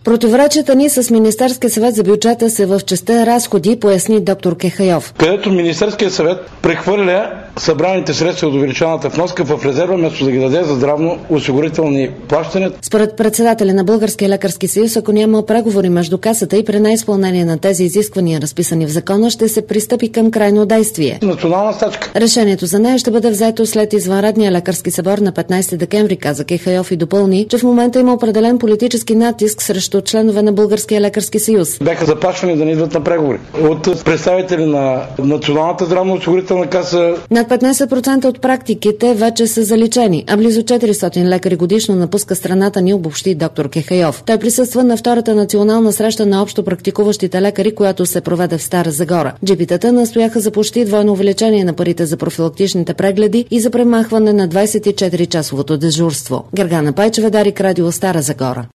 Противоречията ни с Министерския съвет за бюджета са в частта разходи, поясни доктор Кехайов. Където Министерския съвет прехвърля събраните средства от увеличената вноска в резерва, вместо да ги даде за здравно-осигурителни плащания. Според председателя на Българския лекарски съюз, ако няма преговори между Касата и при неизпълнение на тези изисквания, разписани в закона, ще се пристъпи към крайно действие. Национална стачка. Решението за нея ще бъде взето след извънредния лекарски събор на 15 декември, каза Кехайов и допълни, че в момента има определен политически натиск срещу членове на Българския лекарски съюз. Бяха заплашвани да не идват на преговори от представители на Националната здравноосигурителна каса. Над 15% от практиките вече са заличени, а близо 400 лекари годишно напуска страната ни, обобщи доктор Кехайов. Той присъства на втората национална среща на общо практикуващите лекари, която се проведе в Стара Загора. Джипитата настояха за почти двойно увеличение на парите за профилактичните прегледи и за премахване на 24-часовото дежурство. Гергана Пайчева, Дарик, Радио, Стара Загора.